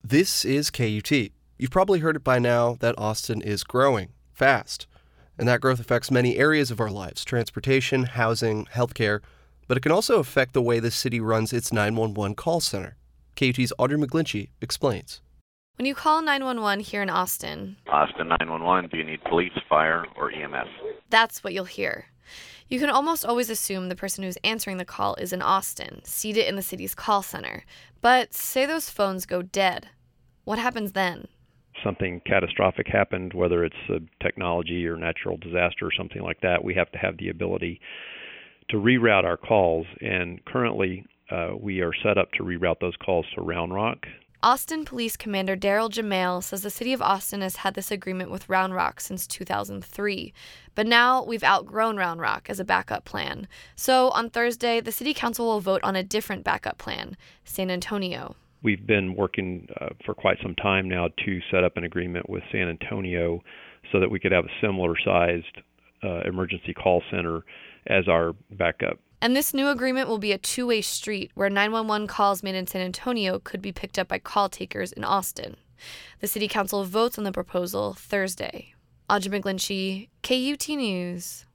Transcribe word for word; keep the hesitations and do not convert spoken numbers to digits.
This is K U T. You've probably heard it by now that Austin is growing fast. And that growth affects many areas of our lives: transportation, housing, healthcare. But it can also affect the way the city runs its nine one one call center. K U T's Audrey McGlinchey explains. When you call nine one one here in Austin, Austin nine one one, do you need police, fire, or E M S? That's what you'll hear. You can almost always assume the person who's answering the call is in Austin, seated in the city's call center. But say those phones go dead. What happens then? Something catastrophic happened, whether it's a technology or natural disaster or something like that, we have to have the ability to reroute our calls. And currently, uh, we are set up to reroute those calls to Round Rock. Austin Police Commander Daryl Jamail says the city of Austin has had this agreement with Round Rock since two thousand three. But now we've outgrown Round Rock as a backup plan. So on Thursday, the city council will vote on a different backup plan, San Antonio. We've been working uh, for quite some time now to set up an agreement with San Antonio so that we could have a similar sized uh, emergency call center as our backup. And this new agreement will be a two-way street where nine one one calls made in San Antonio could be picked up by call takers in Austin. The city council votes on the proposal Thursday. Audrey McGlinchey, K U T News.